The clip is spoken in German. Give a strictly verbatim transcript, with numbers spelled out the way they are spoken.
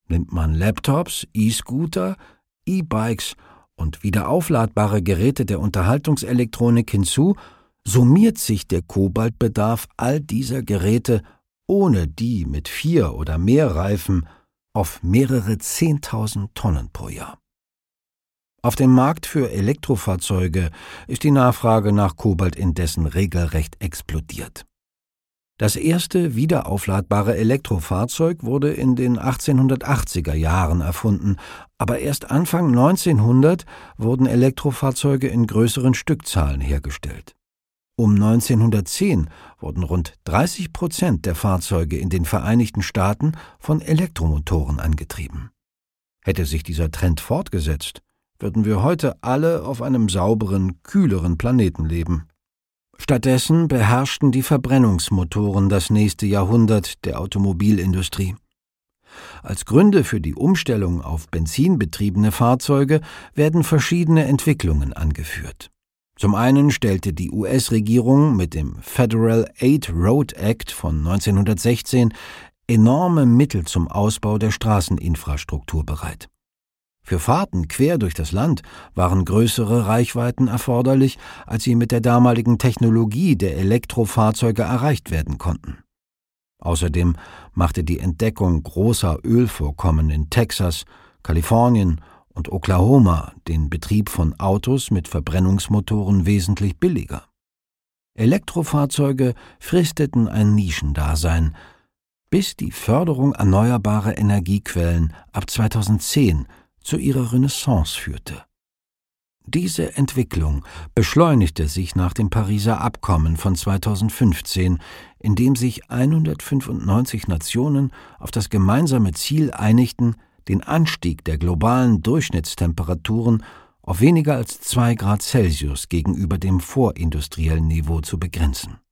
Nimmt man Laptops, E-Scooter, E-Bikes und wiederaufladbare Geräte der Unterhaltungselektronik hinzu, summiert sich der Kobaltbedarf all dieser Geräte ohne die mit vier oder mehr Reifen auf mehrere zehntausend Tonnen pro Jahr. Auf dem Markt für Elektrofahrzeuge ist die Nachfrage nach Kobalt indessen regelrecht explodiert. Das erste wiederaufladbare Elektrofahrzeug wurde in den achtzehnhundertachtziger Jahren erfunden, aber erst Anfang neunzehnhundert wurden Elektrofahrzeuge in größeren Stückzahlen hergestellt. Um neunzehnhundertzehn wurden rund dreißig Prozent der Fahrzeuge in den Vereinigten Staaten von Elektromotoren angetrieben. Hätte sich dieser Trend fortgesetzt, würden wir heute alle auf einem sauberen, kühleren Planeten leben. Stattdessen beherrschten die Verbrennungsmotoren das nächste Jahrhundert der Automobilindustrie. Als Gründe für die Umstellung auf benzinbetriebene Fahrzeuge werden verschiedene Entwicklungen angeführt. Zum einen stellte die U S-Regierung mit dem Federal Aid Road Act von neunzehnhundertsechzehn enorme Mittel zum Ausbau der Straßeninfrastruktur bereit. Für Fahrten quer durch das Land waren größere Reichweiten erforderlich, als sie mit der damaligen Technologie der Elektrofahrzeuge erreicht werden konnten. Außerdem machte die Entdeckung großer Ölvorkommen in Texas, Kalifornien und Oklahoma den Betrieb von Autos mit Verbrennungsmotoren wesentlich billiger. Elektrofahrzeuge fristeten ein Nischendasein, bis die Förderung erneuerbarer Energiequellen ab zweitausendzehn zu ihrer Renaissance führte. Diese Entwicklung beschleunigte sich nach dem Pariser Abkommen von zweitausendfünfzehn, in dem sich hundertfünfundneunzig Nationen auf das gemeinsame Ziel einigten, den Anstieg der globalen Durchschnittstemperaturen auf weniger als zwei Grad Celsius gegenüber dem vorindustriellen Niveau zu begrenzen.